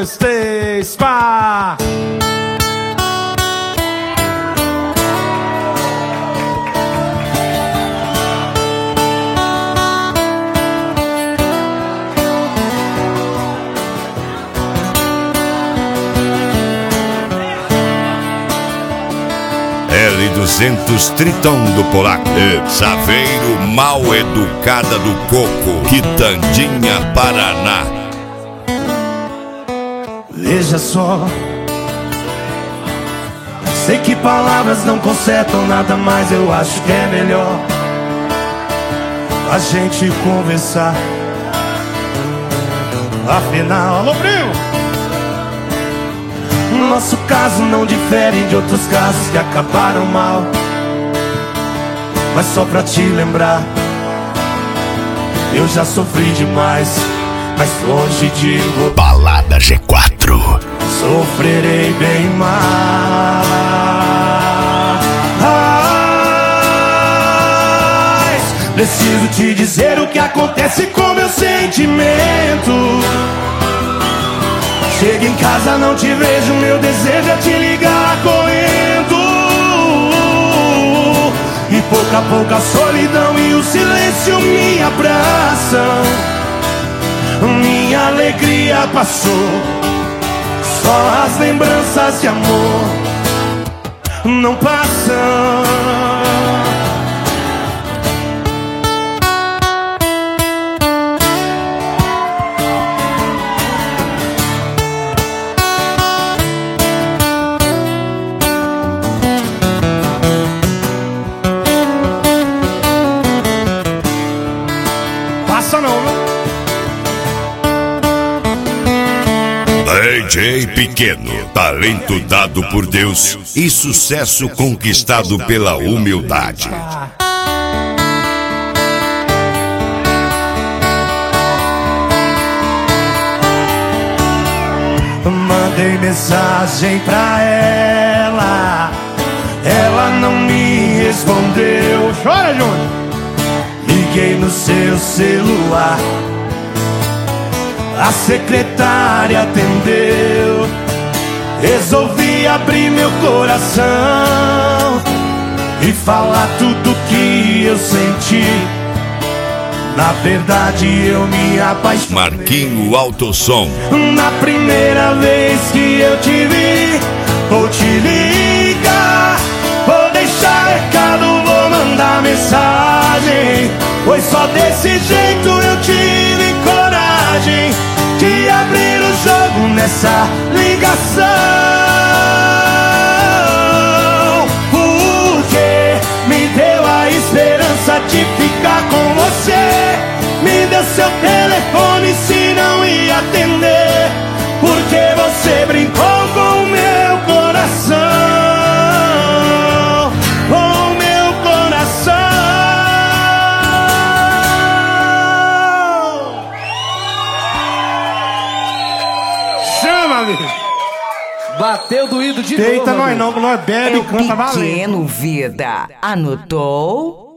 dois, três, pá! L200 Tritão do Polaco, Saveiro Mal Educada do Coco, Quitandinha, Paraná. Veja só, sei que palavras não consertam nada, mas eu acho que é melhor a gente conversar. Afinal, alô, primo, nosso caso não difere de outros casos que acabaram mal. Mas só pra te lembrar, eu já sofri demais, mas longe de você. Balada G4. Sofrerei bem mais. Preciso te dizer o que acontece com meu sentimento. Chego em casa, não te vejo, meu desejo é te ligar correndo. E pouco a pouco a solidão e o silêncio me abraçam. Minha alegria passou, só as lembranças de amor não passam. Passa não, viu? DJ Pequeno, talento dado por Deus e sucesso conquistado pela humildade. Mandei mensagem pra ela, ela não me respondeu. Chora, Júnior. Liguei no seu celular, a secretária atendeu. Resolvi abrir meu coração e falar tudo que eu senti. Na verdade eu me apaixonei. Marquinho Autosom. Na primeira vez que eu te vi, vou te ligar, vou deixar recado, vou mandar mensagem, pois só desse jeito eu tive coragem de abrir o jogo nessa ligação. Porque me deu a esperança de ficar com você, me deu seu telefone se não ia atender, porque você brincou com o meu coração, com o meu coração. Chama, amigo. Bateu doído de novo. Deita nós não, nós bebe e canta valendo. Pequeno Vida. Anotou?